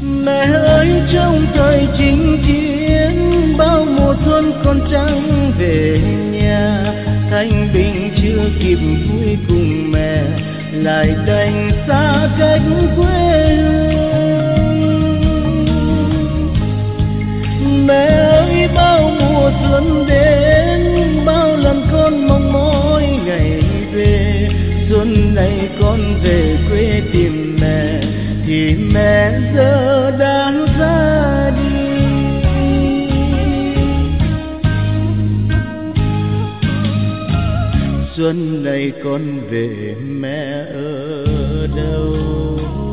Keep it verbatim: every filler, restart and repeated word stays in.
Mẹ ơi trong thời chinh chiến, bao mùa xuân con trắng về nhà, thanh bình chưa kịp vui cùng mẹ, lại đành xa cách quê hương. Mẹ ơi bao mùa xuân đến, bao lần con mong mỏi ngày về, xuân này con về quê tìm mẹ, thì mẹ giờ đã ra đi. Xuân này con về mẹ ở đâu?